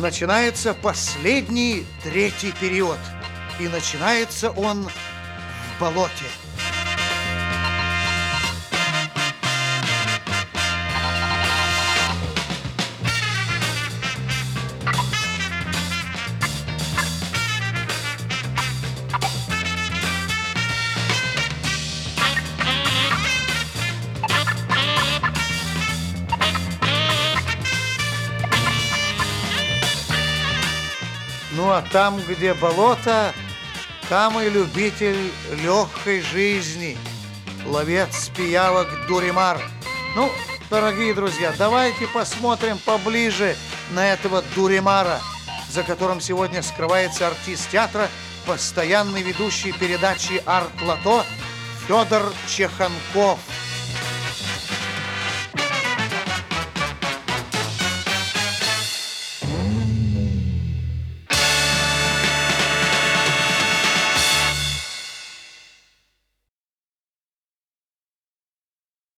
начинается последний, третий период. И начинается он в болоте. Ну а там, где болото, там и любитель легкой жизни, ловец пиявок Дуримар. Ну, дорогие друзья, давайте посмотрим поближе на этого Дуримара, за которым сегодня скрывается артист театра, постоянный ведущий передачи «Арт-Лото» Федор Чеханков.